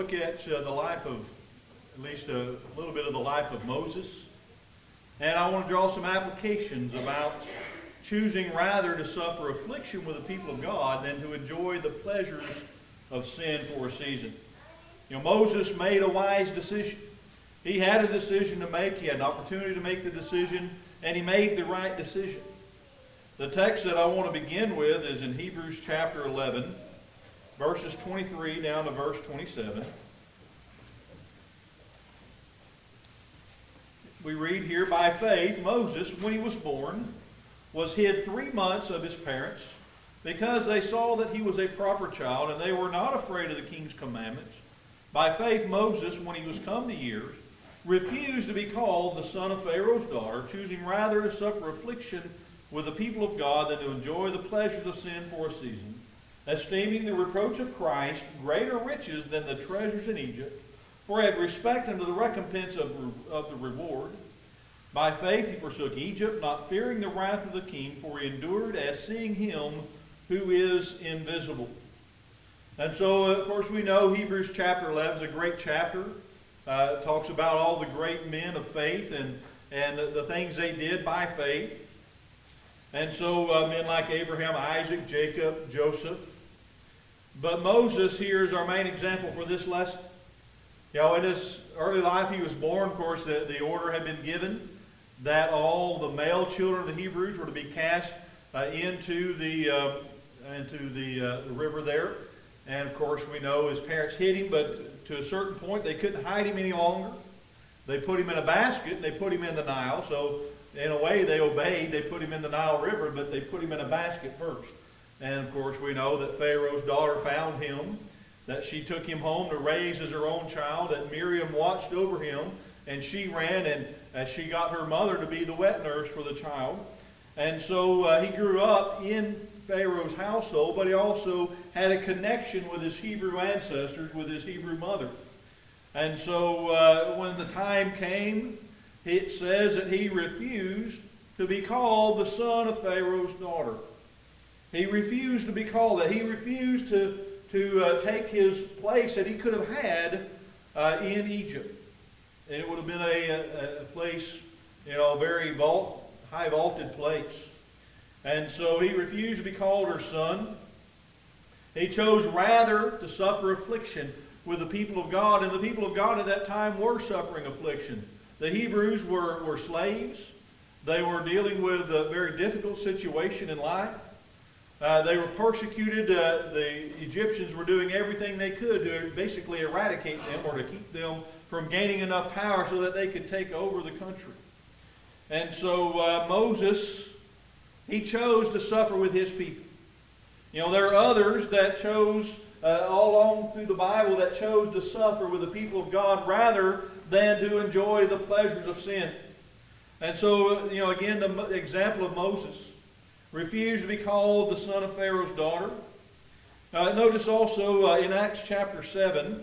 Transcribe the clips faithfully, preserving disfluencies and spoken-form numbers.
look at uh, the life of, at least a little bit of the life of Moses. And I want to draw some applications about choosing rather to suffer affliction with the people of God than to enjoy the pleasures of sin for a season. You know, Moses made a wise decision. He had a decision to make. He had an opportunity to make the decision, and he made the right decision. The text that I want to begin with is in Hebrews chapter eleven, verses twenty-three down to verse twenty-seven. We read here, by faith, Moses, when he was born, was hid three months of his parents, because they saw that he was a proper child, and they were not afraid of the king's commandments. By faith, Moses, when he was come to years, refused to be called the son of Pharaoh's daughter, choosing rather to suffer affliction with the people of God than to enjoy the pleasures of sin for a season, esteeming the reproach of Christ greater riches than the treasures in Egypt, for he had respect unto the recompense of, of the reward. By faith he forsook Egypt, not fearing the wrath of the king, for he endured as seeing him who is invisible. And so, of course, we know Hebrews chapter eleven is a great chapter. Uh, it talks about all the great men of faith and, and the things they did by faith. And so uh, men like Abraham, Isaac, Jacob, Joseph. But Moses here is our main example for this lesson. You know, in his early life he was born, of course, the, the order had been given that all the male children of the Hebrews were to be cast uh, into the, uh, into the, uh, the river there. And of course we know his parents hid him, but to a certain point they couldn't hide him any longer. They put him in a basket and they put him in the Nile. So in a way they obeyed. They put him in the Nile River, but they put him in a basket first. And of course we know that Pharaoh's daughter found him, that she took him home to raise as her own child, that Miriam watched over him, and she ran and uh, she got her mother to be the wet nurse for the child. And so uh, he grew up in Pharaoh's household, but he also had a connection with his Hebrew ancestors, with his Hebrew mother. And so uh, when the time came, it says that he refused to be called the son of Pharaoh's daughter. He refused to be called that. He refused to, to uh, take his place that he could have had uh, in Egypt. And it would have been a, a, a place, you know, a very vault, high vaulted place. And so he refused to be called her son. He chose rather to suffer affliction with the people of God. And the people of God at that time were suffering affliction. The Hebrews were, were slaves. They were dealing with a very difficult situation in life. Uh, they were persecuted. Uh, the Egyptians were doing everything they could to basically eradicate them or to keep them from gaining enough power so that they could take over the country. And so uh, Moses, he chose to suffer with his people. You know, there are others that chose, uh, all along through the Bible, that chose to suffer with the people of God rather than to enjoy the pleasures of sin. And so, you know, again, the example of Moses refused to be called the son of Pharaoh's daughter. Uh, notice also uh, in Acts chapter seven,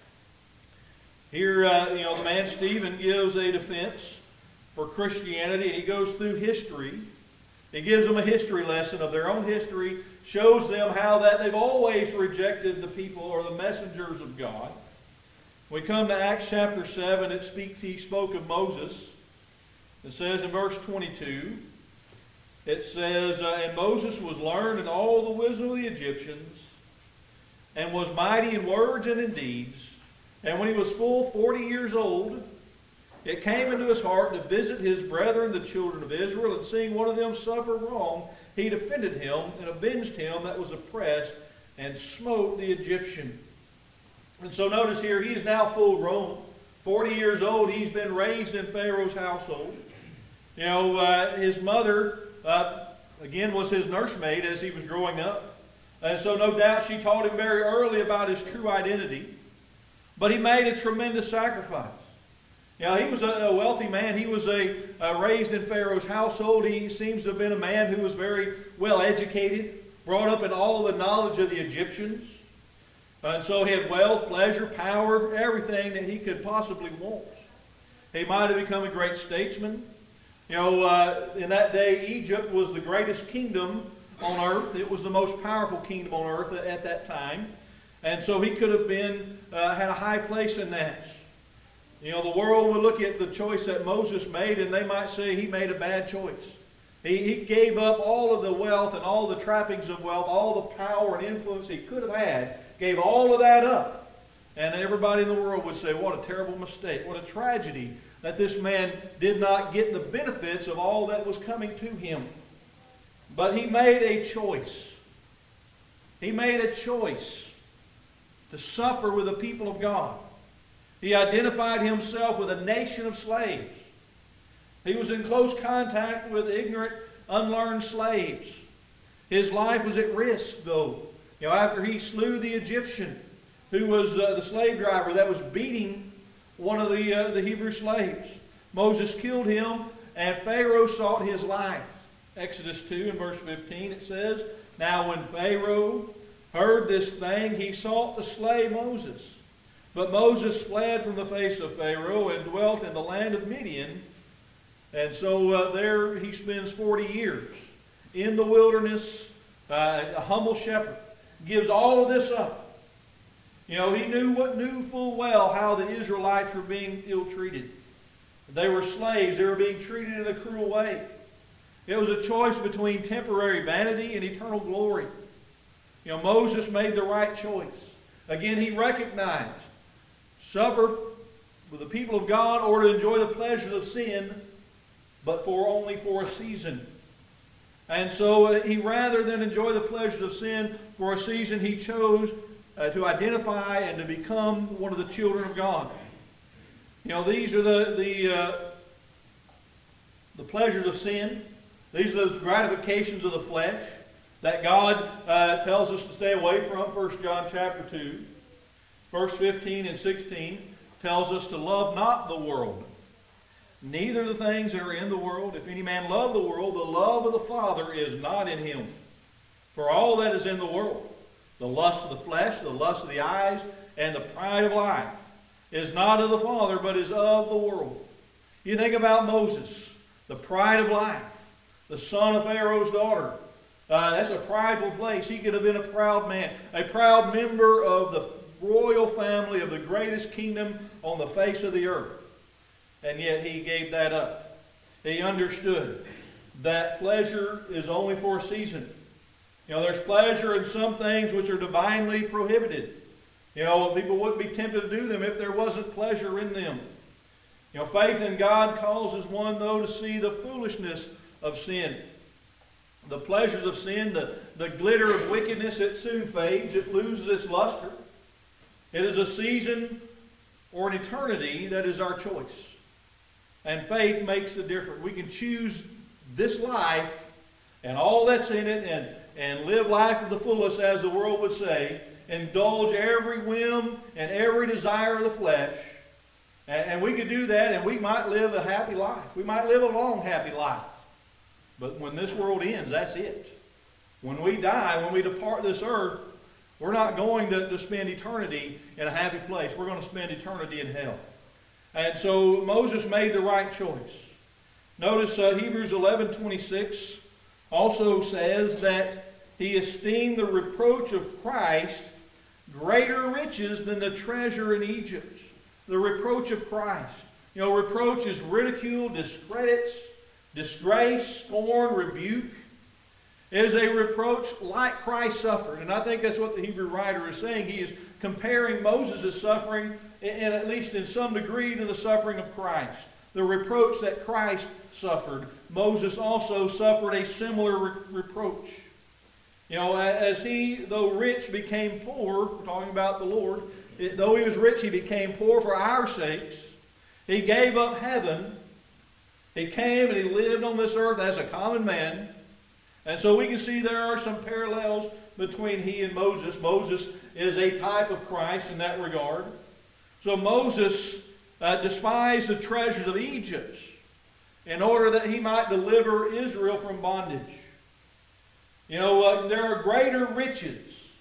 here, uh, you know, the man Stephen gives a defense for Christianity. He goes through history. He gives them a history lesson of their own history, shows them how that they've always rejected the people or the messengers of God. We come to Acts chapter seven. It speaks, he spoke of Moses. It says in verse twenty-two, it says, uh, and Moses was learned in all the wisdom of the Egyptians, and was mighty in words and in deeds. And when he was full forty years old, it came into his heart to visit his brethren, the children of Israel, and seeing one of them suffer wrong, he defended him and avenged him that was oppressed, and smote the Egyptian. And so notice here, he is now full grown. forty years old, he's been raised in Pharaoh's household. You know, uh, his mother, uh, again, was his nursemaid as he was growing up. And so no doubt she taught him very early about his true identity. But he made a tremendous sacrifice. You know, he was a, a wealthy man. He was a, uh, raised in Pharaoh's household. He seems to have been a man who was very well educated, brought up in all the knowledge of the Egyptians. And so he had wealth, pleasure, power, everything that he could possibly want. He might have become a great statesman. You know, uh, in that day, Egypt was the greatest kingdom on earth. It was the most powerful kingdom on earth at that time. And so he could have been, uh, had a high place in that. You know, the world would look at the choice that Moses made and they might say he made a bad choice. He, he gave up all of the wealth and all the trappings of wealth, all the power and influence he could have had, gave all of that up. And everybody in the world would say, what a terrible mistake, what a tragedy that this man did not get the benefits of all that was coming to him. But he made a choice. He made a choice to suffer with the people of God. He identified himself with a nation of slaves. He was in close contact with ignorant, unlearned slaves. His life was at risk, though. You know, after he slew the Egyptian, who was uh, the slave driver that was beating one of the, uh, the Hebrew slaves. Moses killed him, and Pharaoh sought his life. Exodus two and verse fifteen, it says, "Now when Pharaoh heard this thing, he sought to slay Moses. But Moses fled from the face of Pharaoh and dwelt in the land of Midian." And so uh, there he spends forty years in the wilderness, uh, a humble shepherd. Gives all of this up. You know, he knew what knew full well how the Israelites were being ill-treated. They were slaves. They were being treated in a cruel way. It was a choice between temporary vanity and eternal glory. You know, Moses made the right choice. Again, he recognized suffer with the people of God or to enjoy the pleasures of sin, but for only for a season. And so uh, he, rather than enjoy the pleasures of sin for a season, he chose uh, to identify and to become one of the children of God. You know, these are the the uh, the pleasures of sin. These are those gratifications of the flesh that God uh, tells us to stay away from. First John chapter two, verse fifteen and sixteen tells us to love not the world, neither the things that are in the world. If any man love the world, the love of the Father is not in him. For all that is in the world, the lust of the flesh, the lust of the eyes, and the pride of life, is not of the Father, but is of the world. You think about Moses, the pride of life, the son of Pharaoh's daughter. Uh, that's a prideful place. He could have been a proud man, a proud member of the royal family of the greatest kingdom on the face of the earth. And yet he gave that up. He understood that pleasure is only for a season. You know, there's pleasure in some things which are divinely prohibited. You know, people wouldn't be tempted to do them if there wasn't pleasure in them. You know, faith in God causes one, though, to see the foolishness of sin. The pleasures of sin, the, the glitter of wickedness, it soon fades. It loses its luster. It is a season or an eternity that is our choice. And faith makes the difference. We can choose this life and all that's in it and, and live life to the fullest, as the world would say. Indulge every whim and every desire of the flesh. And, and we could do that and we might live a happy life. We might live a long, happy life. But when this world ends, that's it. When we die, when we depart this earth, we're not going to, to spend eternity in a happy place. We're going to spend eternity in hell. And so Moses made the right choice. Notice uh, Hebrews eleven twenty-six also says that he esteemed the reproach of Christ greater riches than the treasure in Egypt. The reproach of Christ. You know, reproach is ridicule, discredits, disgrace, scorn, rebuke. It is a reproach like Christ suffered. And I think that's what the Hebrew writer is saying. He is comparing Moses' suffering, and at least in some degree, to the suffering of Christ. The reproach that Christ suffered, Moses also suffered a similar re reproach. You know, as he, though rich, became poor, we're talking about the Lord, it, though he was rich, he became poor for our sakes. He gave up heaven. He came and he lived on this earth as a common man. And so we can see there are some parallels between he and Moses. Moses is a type of Christ in that regard. So Moses uh, despised the treasures of Egypt in order that he might deliver Israel from bondage. You know, uh, there are greater riches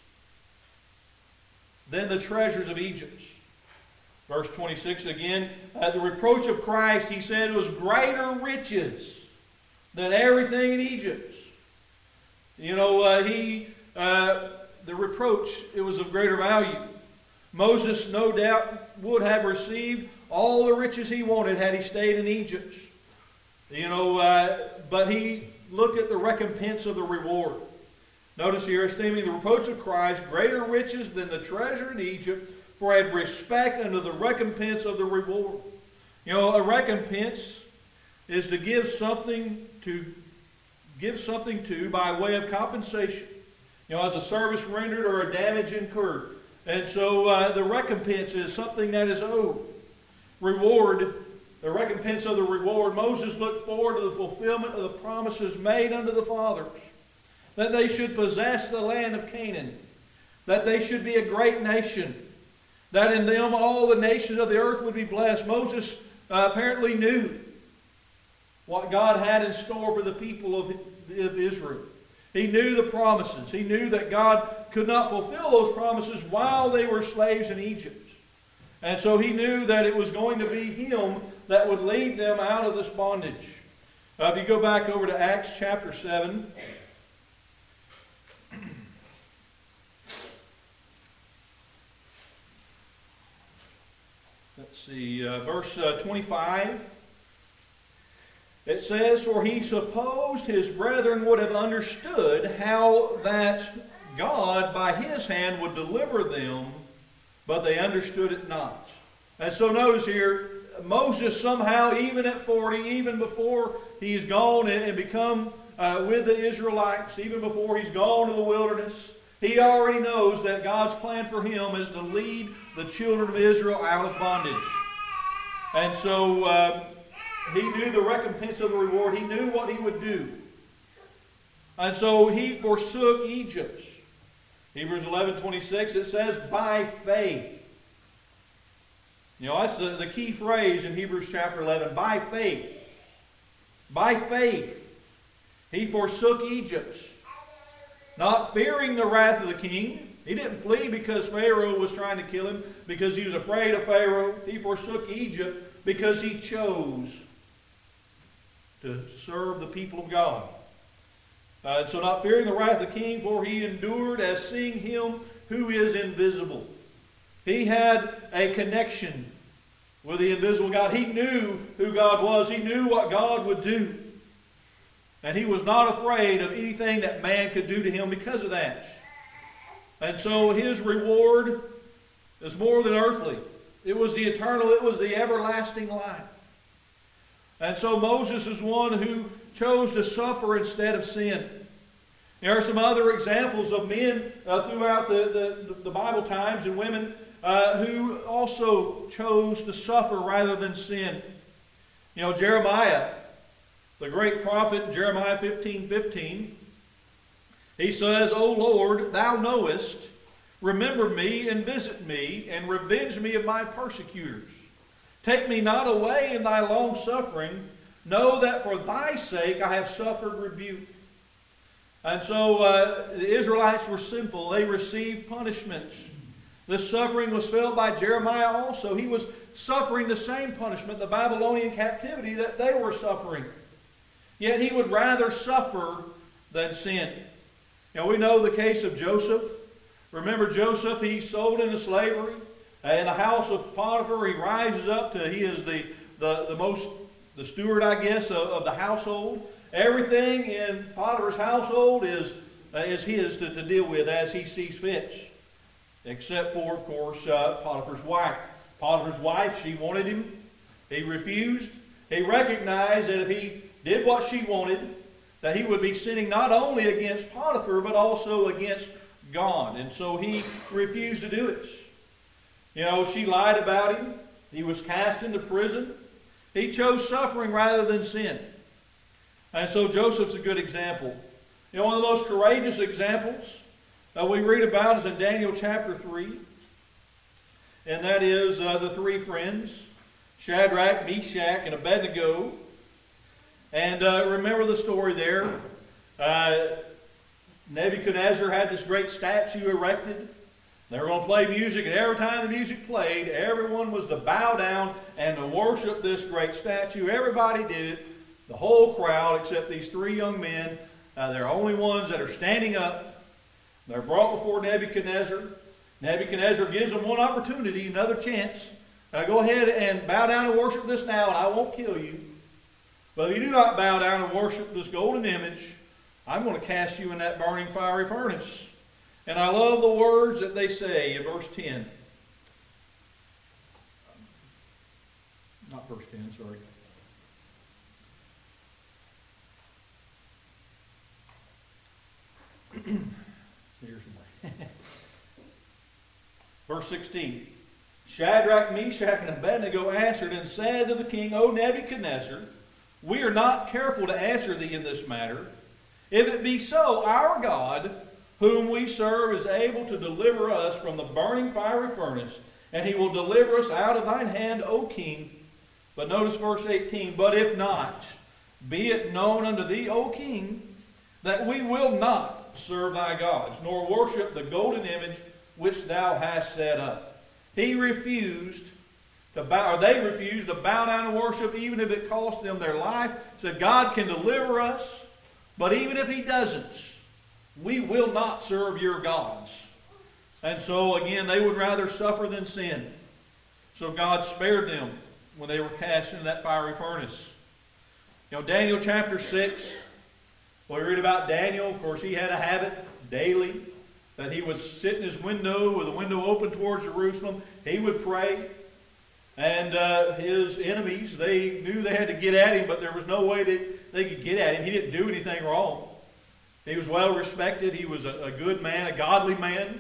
than the treasures of Egypt. Verse twenty-six again, uh, the reproach of Christ, he said, was greater riches than everything in Egypt. You know, uh, he uh, the reproach, it was of greater value. Moses, no doubt, would have received all the riches he wanted had he stayed in Egypt. You know, uh, but he looked at the recompense of the reward. Notice here, esteeming the reproach of Christ greater riches than the treasure in Egypt, for I had respect unto the recompense of the reward. You know, a recompense is to give something to give something to by way of compensation. You know, as a service rendered or a damage incurred. And so uh, the recompense is something that is owed. Reward, the recompense of the reward. Moses looked forward to the fulfillment of the promises made unto the fathers, that they should possess the land of Canaan, that they should be a great nation, that in them all the nations of the earth would be blessed. Moses uh, apparently knew what God had in store for the people of, of Israel. He knew the promises. He knew that God could not fulfill those promises while they were slaves in Egypt. And so he knew that it was going to be him that would lead them out of this bondage. Uh, if you go back over to Acts chapter seven. Let's see, uh, verse uh, twenty-five. It says, for he supposed his brethren would have understood how that God by his hand would deliver them, but they understood it not. And so notice here, Moses somehow, even at forty, even before he's gone and become uh, with the Israelites, even before he's gone to the wilderness, he already knows that God's plan for him is to lead the children of Israel out of bondage. And so uh, he knew the recompense of the reward. He knew what he would do. And so he forsook Egypt. Hebrews eleven twenty-six, it says, by faith. You know, that's the, the key phrase in Hebrews chapter eleven. By faith. By faith. He forsook Egypt. Not fearing the wrath of the king. He didn't flee because Pharaoh was trying to kill him, because he was afraid of Pharaoh. He forsook Egypt because he chose to serve the people of God. Uh, and so not fearing the wrath of the king, for he endured as seeing him who is invisible. He had a connection with the invisible God. He knew who God was. He knew what God would do. And he was not afraid of anything that man could do to him because of that. And so his reward is more than earthly. It was the eternal, it was the everlasting life. And so Moses is one who chose to suffer instead of sin. There are some other examples of men uh, throughout the, the, the Bible times and women uh, who also chose to suffer rather than sin. You know, Jeremiah, the great prophet, Jeremiah fifteen fifteen, he says, O Lord, thou knowest, remember me and visit me, and revenge me of my persecutors. Take me not away in thy long suffering. Know that for thy sake I have suffered rebuke. And so uh, the Israelites were sinful. They received punishments. The suffering was felt by Jeremiah also. He was suffering the same punishment, the Babylonian captivity, that they were suffering. Yet he would rather suffer than sin. Now we know the case of Joseph. Remember Joseph, he's sold into slavery. In the house of Potiphar, he rises up to, he is the, the, the most, the steward, I guess, of, of the household. Everything in Potiphar's household is, uh, is his to, to deal with as he sees fit. Except for, of course, uh, Potiphar's wife. Potiphar's wife, she wanted him. He refused. He recognized that if he did what she wanted, that he would be sinning not only against Potiphar, but also against God. And so he refused to do it. You know, she lied about him. He was cast into prison. He chose suffering rather than sin. And so Joseph's a good example. You know, one of the most courageous examples that we read about is in Daniel chapter three. And that is uh, the three friends, Shadrach, Meshach, and Abednego. And uh, remember the story there. Uh, Nebuchadnezzar had this great statue erected. They were going to play music, and every time the music played, everyone was to bow down and to worship this great statue. Everybody did it, the whole crowd, except these three young men. Uh, they're the only ones that are standing up. They're brought before Nebuchadnezzar. Nebuchadnezzar gives them one opportunity, another chance. Uh, go ahead and bow down and worship this now, and I won't kill you. But if you do not bow down and worship this golden image, I'm going to cast you in that burning fiery furnace. And I love the words that they say in verse ten. Not verse ten, sorry. Here's verse sixteen. Shadrach, Meshach, and Abednego answered and said to the king, O Nebuchadnezzar, we are not careful to answer thee in this matter. If it be so, our God, whom we serve, is able to deliver us from the burning fiery furnace, and he will deliver us out of thine hand, O king. But notice verse eighteen, but if not, be it known unto thee, O king, that we will not serve thy gods, nor worship the golden image which thou hast set up. He refused to bow, or they refused to bow down and worship, even if it cost them their life. Said, God can deliver us, but even if he doesn't, we will not serve your gods. And so again, they would rather suffer than sin. So God spared them when they were cast into that fiery furnace. You know, Daniel chapter six, well, we read about Daniel. Of course, he had a habit daily that he would sit in his window with the window open towards Jerusalem. He would pray. And uh, his enemies, they knew they had to get at him, but there was no way that they could get at him. He didn't do anything wrong. He was well respected. He was a, a good man, a godly man,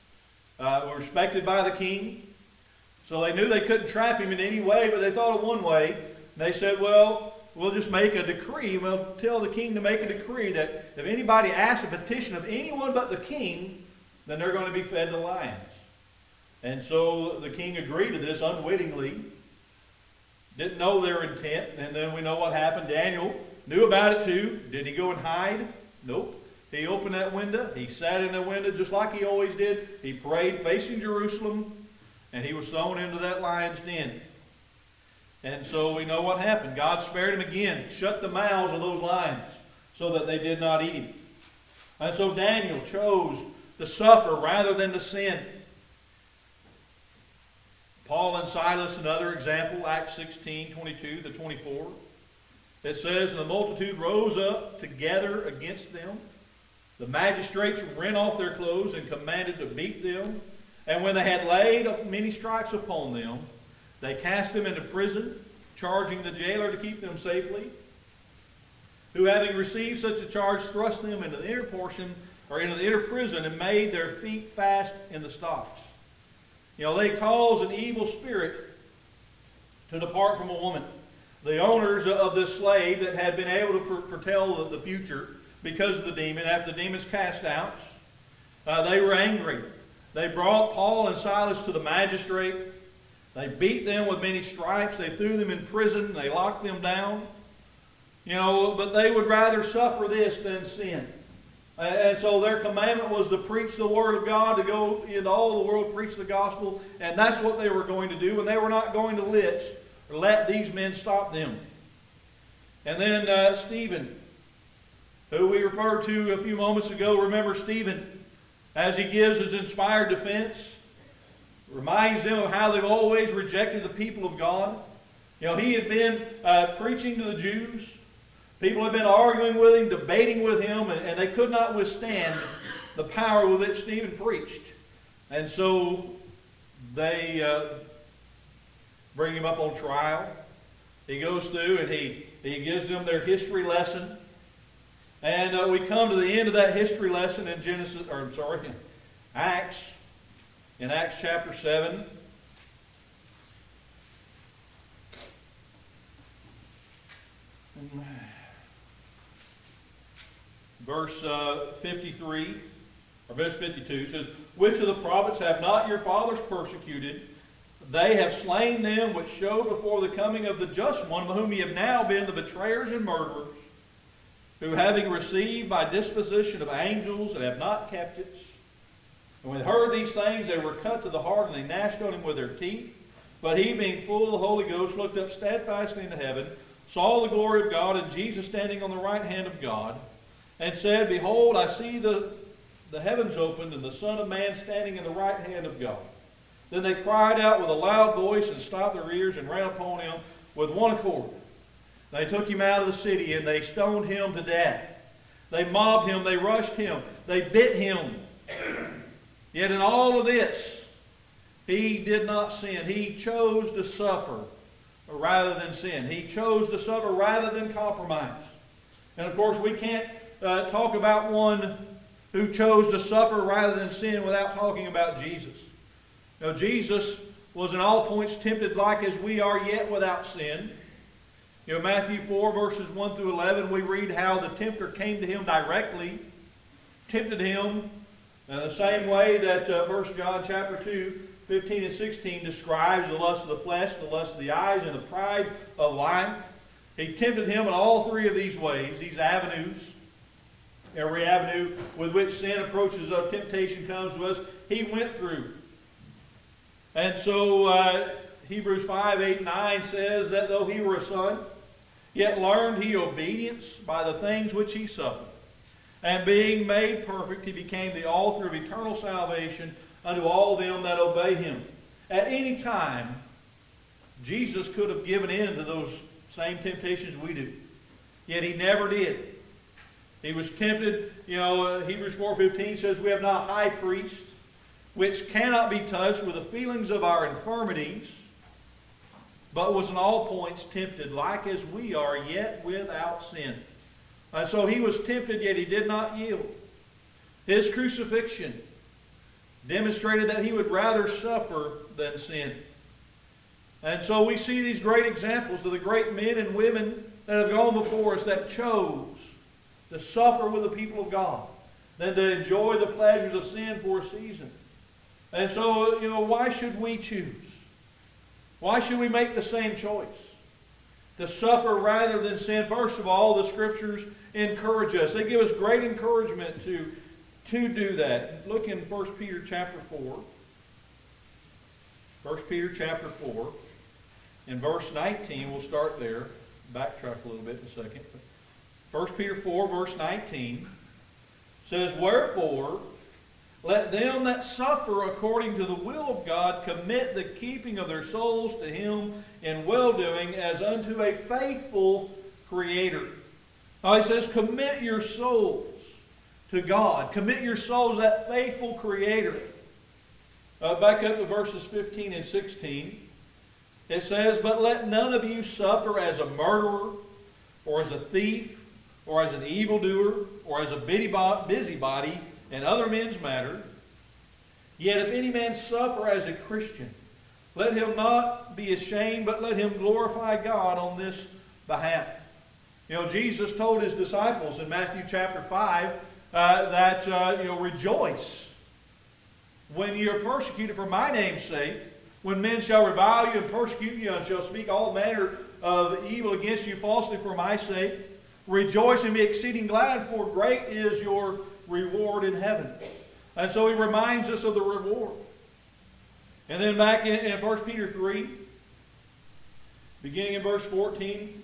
uh, respected by the king. So they knew they couldn't trap him in any way, but they thought of one way. And they said, well, we'll just make a decree. We'll tell the king to make a decree that if anybody asks a petition of anyone but the king, then they're going to be fed to lions. And so the king agreed to this unwittingly. Didn't know their intent. And then we know what happened. Daniel knew about it too. Did he go and hide? Nope. He opened that window. He sat in the window just like he always did. He prayed facing Jerusalem. And he was thrown into that lion's den. And so we know what happened. God spared him again. Shut the mouths of those lions so that they did not eat him. And so Daniel chose to suffer rather than to sin. Paul and Silas, another example, Acts sixteen, twenty-two to twenty-four. It says, and the multitude rose up together against them. The magistrates rent off their clothes and commanded to beat them. And when they had laid many stripes upon them, they cast them into prison, charging the jailer to keep them safely. Who, having received such a charge, thrust them into the inner portion, or into the inner prison, and made their feet fast in the stocks. You know, they caused an evil spirit to depart from a woman. The owners of this slave that had been able to foretell the future because of the demon, after the demon's cast out, uh, they were angry. They brought Paul and Silas to the magistrate. They beat them with many stripes. They threw them in prison. They locked them down. You know, but they would rather suffer this than sin. And so their commandment was to preach the Word of God, to go into all the world, preach the gospel. And that's what they were going to do. And they were not going to let, or let these men stop them. And then uh, Stephen, who we referred to a few moments ago. Remember Stephen, as he gives his inspired defense, reminds them of how they've always rejected the people of God. You know, he had been uh, preaching to the Jews. People had been arguing with him, debating with him, and, and they could not withstand the power with which Stephen preached. And so they uh, bring him up on trial. He goes through and he, he gives them their history lesson. And uh, we come to the end of that history lesson in Genesis, or I'm sorry, Acts, in Acts chapter seven. Verse uh, fifty-three, or verse fifty-two says, which of the prophets have not your fathers persecuted? They have slain them which showed before the coming of the just one, whom ye have now been the betrayers and murderers, who having received by disposition of angels and have not kept it. And when they heard these things, they were cut to the heart, and they gnashed on him with their teeth. But he, being full of the Holy Ghost, looked up steadfastly into heaven, saw the glory of God, and Jesus standing on the right hand of God, and said, behold, I see the the heavens opened, and the Son of Man standing in the right hand of God. Then they cried out with a loud voice and stopped their ears and ran upon him with one accord. They took him out of the city, and they stoned him to death. They mobbed him, they rushed him, they bit him. Yet in all of this, he did not sin. He chose to suffer rather than sin. He chose to suffer rather than compromise. And of course, we can't uh, talk about one who chose to suffer rather than sin without talking about Jesus. Now, Jesus was in all points tempted like as we are, yet without sin. You know, Matthew four, verses one through eleven, we read how the tempter came to him directly, tempted him in the same way that uh, First John chapter two, fifteen and sixteen describes the lust of the flesh, the lust of the eyes, and the pride of life. He tempted him in all three of these ways, these avenues. Every avenue with which sin approaches us, temptation comes to us, he went through. And so uh, Hebrews five, eight, nine says that though he were a son, yet learned he obedience by the things which he suffered. And being made perfect, he became the author of eternal salvation unto all them that obey him. At any time, Jesus could have given in to those same temptations we do. Yet he never did. He was tempted, you know, uh, Hebrews four fifteen says, we have not a high priest, which cannot be touched with the feelings of our infirmities, but was in all points tempted, like as we are, yet without sin. And so he was tempted, yet he did not yield. His crucifixion demonstrated that he would rather suffer than sin. And so we see these great examples of the great men and women that have gone before us that chose to suffer with the people of God than to enjoy the pleasures of sin for a season. And so, you know, why should we choose? Why should we make the same choice? To suffer rather than sin. First of all, the Scriptures encourage us. They give us great encouragement to, to do that. Look in First Peter chapter four. First Peter chapter four. In verse nineteen, we'll start there. Backtrack a little bit in a second. First Peter four, verse nineteen says, wherefore, let them that suffer according to the will of God commit the keeping of their souls to him in well-doing as unto a faithful Creator. Now he says, commit your souls to God. Commit your souls to that faithful Creator. Uh, back up to verses fifteen and sixteen. It says, but let none of you suffer as a murderer, or as a thief, or as an evildoer, or as a busybody in other men's matters. Yet if any man suffer as a Christian, let him not be ashamed, but let him glorify God on this behalf. You know, Jesus told his disciples in Matthew chapter five uh, that, uh, you know, rejoice when you are persecuted for my name's sake, when men shall revile you and persecute you and shall speak all manner of evil against you falsely for my sake. Rejoice and be exceeding glad, for great is your reward in heaven. And so he reminds us of the reward. And then back in, in First Peter three, beginning in verse fourteen,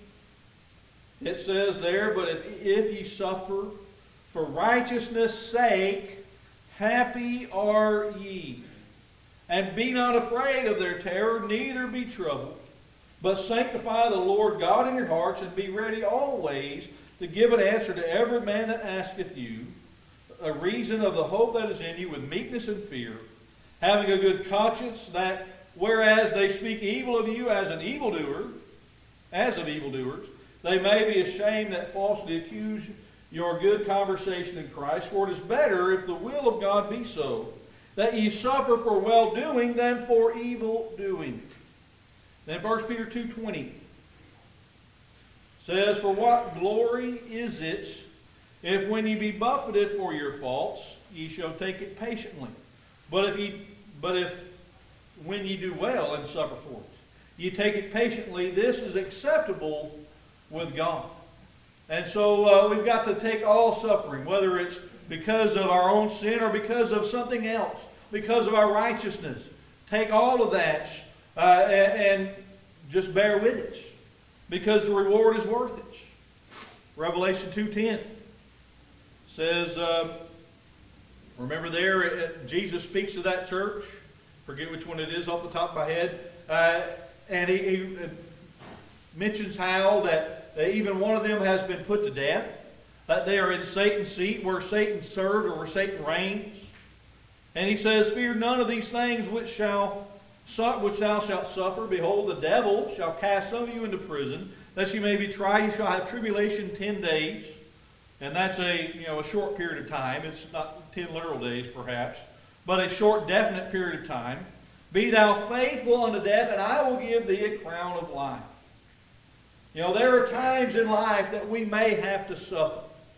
it says there, but if, if ye suffer for righteousness' sake, happy are ye. And be not afraid of their terror, neither be troubled. But sanctify the Lord God in your hearts, and be ready always to give an answer to every man that asketh you a reason of the hope that is in you with meekness and fear, having a good conscience, that whereas they speak evil of you as an evildoer, as of evildoers, they may be ashamed that falsely accuse your good conversation in Christ. For it is better, if the will of God be so, that ye suffer for well-doing than for evil-doing. Then First Peter two twenty says, for what glory is it if when ye be buffeted for your faults, ye shall take it patiently? But if ye, but if when ye do well and suffer for it, ye take it patiently, this is acceptable with God. And so uh, we've got to take all suffering, whether it's because of our own sin or because of something else, because of our righteousness. Take all of that uh, and, and just bear with it, because the reward is worth it. Revelation two ten says, uh, Remember there, it, Jesus speaks to that church. Forget which one it is off the top of my head. Uh, and he, he mentions how that even one of them has been put to death. That they are in Satan's seat, where Satan served or where Satan reigns. And he says, fear none of these things which shall which thou shalt suffer. Behold, the devil shall cast some of you into prison, that you may be tried. You shall have tribulation ten days. And that's a, you know, a short period of time. It's not ten literal days, perhaps, but a short, definite period of time. Be thou faithful unto death, and I will give thee a crown of life. You know, there are times in life that we may have to suffer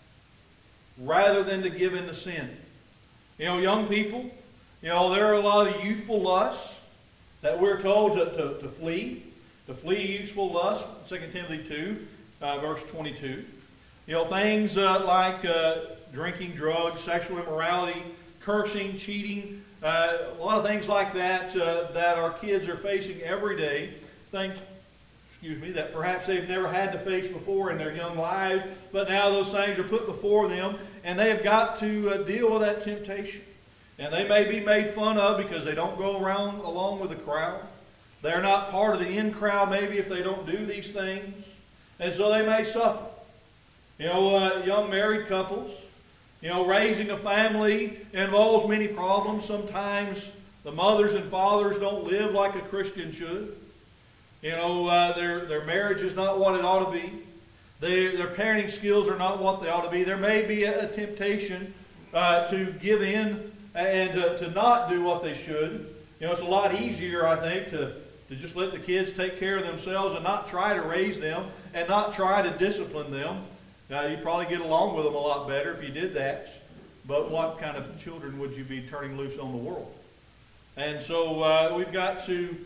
rather than to give in to sin. You know, young people, you know, there are a lot of youthful lusts that we're told to, to, to flee. To flee youthful lust, Second Timothy two, uh, verse twenty-two. You know, things uh, like uh, drinking, drugs, sexual immorality, cursing, cheating, uh, a lot of things like that uh, that our kids are facing every day. Things, excuse me, that perhaps they've never had to face before in their young lives, but now those things are put before them, and they have got to uh, deal with that temptation. And they may be made fun of because they don't go around along with the crowd. They're not part of the in crowd maybe if they don't do these things, and so they may suffer. You know, uh, young married couples, you know, raising a family involves many problems. Sometimes the mothers and fathers don't live like a Christian should. You know, uh, their, their marriage is not what it ought to be. They, their parenting skills are not what they ought to be. There may be a, a temptation uh, to give in and uh, to not do what they should. You know, it's a lot easier, I think, to, to just let the kids take care of themselves and not try to raise them and not try to discipline them. Now, you'd probably get along with them a lot better if you did that. But what kind of children would you be turning loose on the world? And so uh, we've got to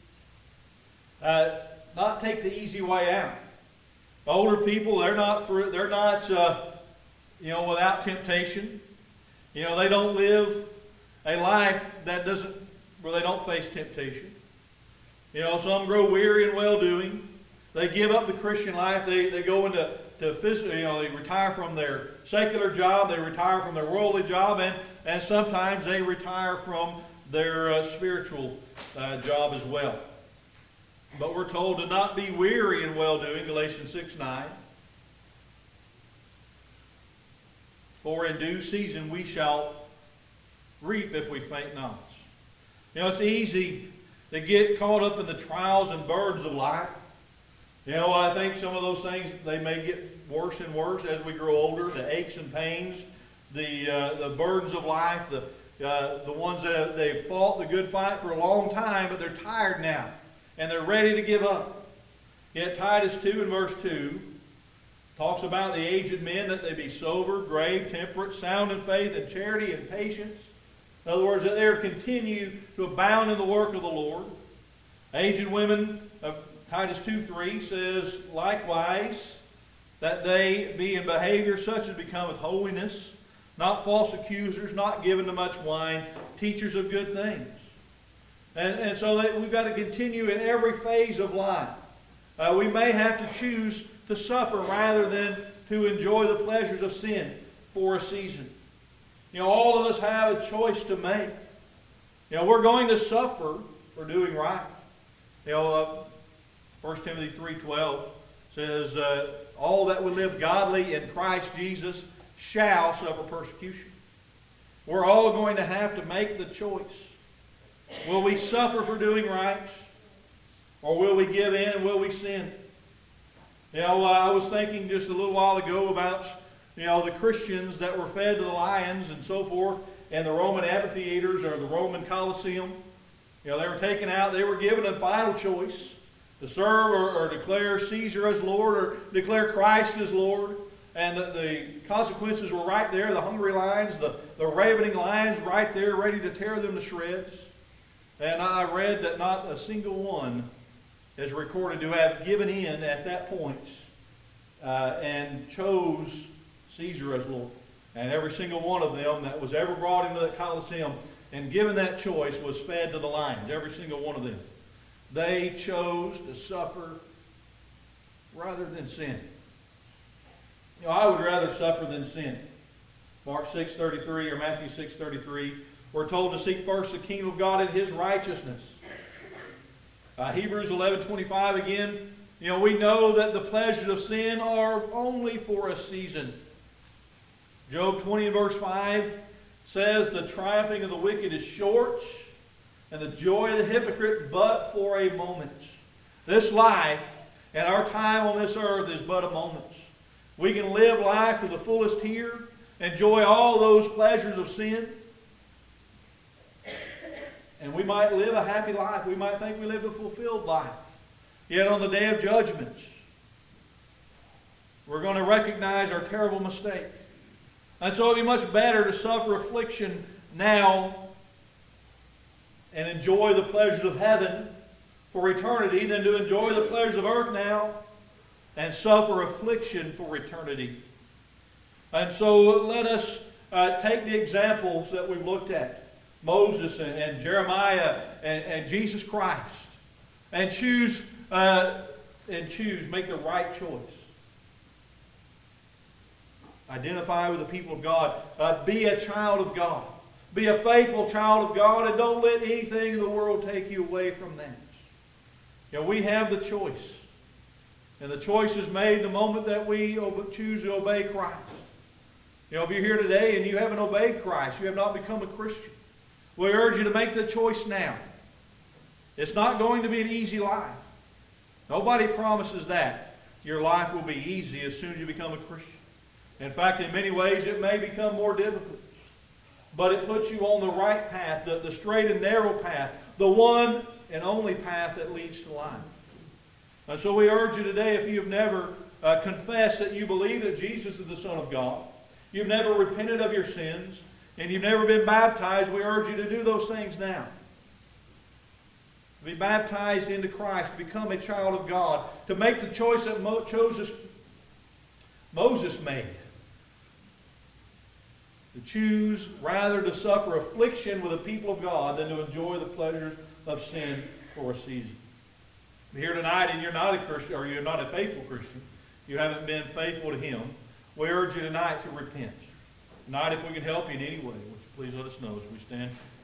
uh, not take the easy way out. Older people, they're not for, they're not uh, you know, without temptation. You know, they don't live a life that doesn't where they don't face temptation. You know, some grow weary in well-doing. They give up the Christian life. They they go into to physical, you know, they retire from their secular job, they retire from their worldly job, and, and sometimes they retire from their uh, spiritual uh, job as well. But we're told to not be weary in well-doing, Galatians six nine. For in due season we shall reap if we faint not. You know, it's easy to get caught up in the trials and burdens of life. You know, I think some of those things, they may get worse and worse as we grow older. The aches and pains, the uh, the burdens of life, the uh, the ones that have, they've fought the good fight for a long time, but they're tired now, and they're ready to give up. Yet Titus two and verse two talks about the aged men, that they be sober, grave, temperate, sound in faith and charity and patience. In other words, that they are continue to abound in the work of the Lord. Aged women, uh, Titus two three says, likewise, that they be in behavior such as becometh holiness, not false accusers, not given to much wine, teachers of good things. And, and so that we've got to continue in every phase of life. Uh, we may have to choose to suffer rather than to enjoy the pleasures of sin for a season. You know, all of us have a choice to make. You know, we're going to suffer for doing right. You know, uh, First Timothy three twelve says, uh, all that will live godly in Christ Jesus shall suffer persecution. We're all going to have to make the choice. Will we suffer for doing right? Or will we give in and will we sin? You know, uh, I was thinking just a little while ago about, you know, the Christians that were fed to the lions and so forth, and the Roman amphitheaters or the Roman Colosseum. You know, they were taken out, they were given a final choice to serve or, or declare Caesar as Lord or declare Christ as Lord. And the, the consequences were right there, the hungry lions, the, the ravening lions right there ready to tear them to shreds. And I read that not a single one is recorded to have given in at that point uh, and chose Caesar as Lord. And every single one of them that was ever brought into that Colosseum and given that choice was fed to the lions, every single one of them. They chose to suffer rather than sin. You know, I would rather suffer than sin. Mark six thirty-three or Matthew six thirty-three, we're told to seek first the kingdom of God and His righteousness. Uh, Hebrews eleven twenty-five again, you know, we know that the pleasures of sin are only for a season. Job twenty and verse five says, the triumphing of the wicked is short, and the joy of the hypocrite but for a moment. This life and our time on this earth is but a moment. We can live life to the fullest here, enjoy all those pleasures of sin, and we might live a happy life. We might think we live a fulfilled life. Yet on the day of judgment, we're going to recognize our terrible mistake. And so it would be much better to suffer affliction now and enjoy the pleasures of heaven for eternity than to enjoy the pleasures of earth now and suffer affliction for eternity. And so let us uh, take the examples that we've looked at, Moses and, and Jeremiah and, and Jesus Christ, and choose, uh, and choose, make the right choice. Identify with the people of God. Uh, be a child of God. Be a faithful child of God, and don't let anything in the world take you away from that. You know, we have the choice. And the choice is made the moment that we choose to obey Christ. You know, if you're here today and you haven't obeyed Christ, you have not become a Christian, we urge you to make the choice now. It's not going to be an easy life. Nobody promises that your life will be easy as soon as you become a Christian. In fact, in many ways, it may become more difficult. But it puts you on the right path, the, the straight and narrow path, the one and only path that leads to life. And so we urge you today, if you have never uh, confessed that you believe that Jesus is the Son of God, you've never repented of your sins, and you've never been baptized, we urge you to do those things now. To be baptized into Christ, to become a child of God, to make the choice that Mo- Moses, Moses made. To choose rather to suffer affliction with the people of God than to enjoy the pleasures of sin for a season. If you're here tonight and you're not a Christian, or you're not a faithful Christian, you haven't been faithful to Him, we urge you tonight to repent. Tonight, if we can help you in any way, would you please let us know as we stand